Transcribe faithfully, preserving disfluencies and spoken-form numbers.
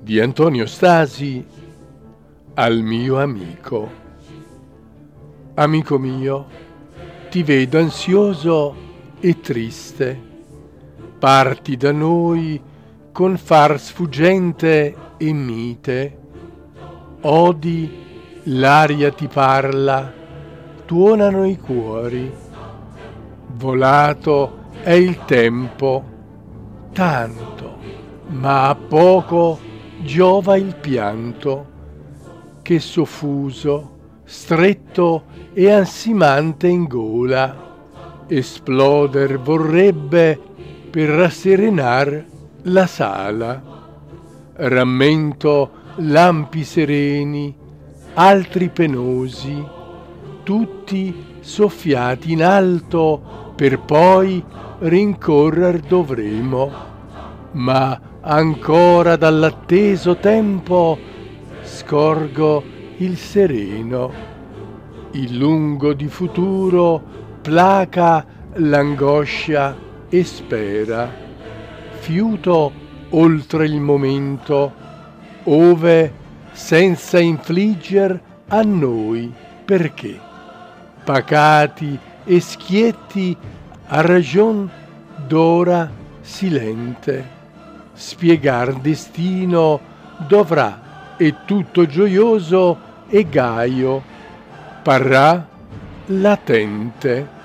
di Antonio Stasi al mio amico. Amico mio, ti vedo ansioso e triste. Parti da noi con far sfuggente e mite. Odi, l'aria ti parla, tuonano i cuori. Volato è il tempo, tanto, ma a poco giova il pianto, che soffuso, stretto e ansimante in gola, esploder vorrebbe per rasserenar la sala. Rammento lampi sereni, altri penosi, tutti soffiati in alto per poi rincorrer dovremo, ma ancora dall'atteso tempo scorgo il sereno. Il lungo di futuro placa l'angoscia e spera, fiuto oltre il momento, ove senza infligger a noi perché, pacati e schietti a ragion d'ora silente, spiegar destino dovrà, e tutto gioioso e gaio parrà latente.